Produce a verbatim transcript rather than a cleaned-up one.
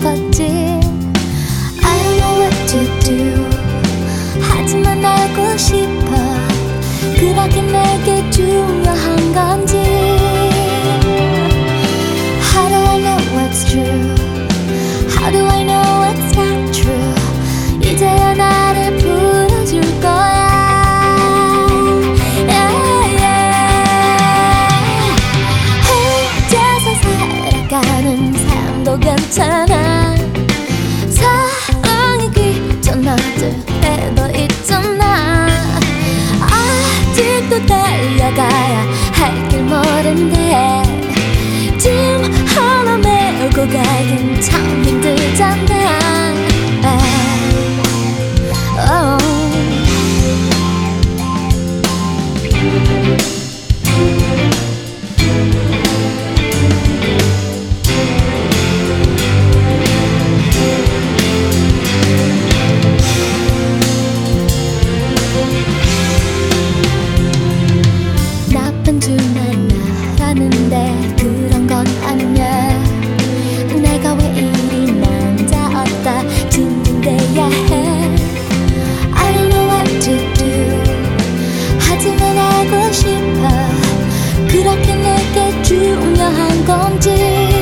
싶었지. I don't know what to do. 하지만 알고 싶어. 그렇게 내게 중요한 건지. How do I know what's true? How do I know what's not true? 이제야 나를 풀어줄 거야. yeah, yeah. 혼자서 살아가는 삶도 괜찮아. 사랑이 귀찮아질 때도 있잖아. 아직도 달려가야 할 길 멀은데 짐 하나 메고 가긴 참 힘들잖아. oh. 나쁜 줄만 알았는데 그런 건 아니야. 내가 왜 이리 남자없다 징징대야 해. I don't know what to do. 하지만 알고 싶어. 그렇게 내게 중요한 건지.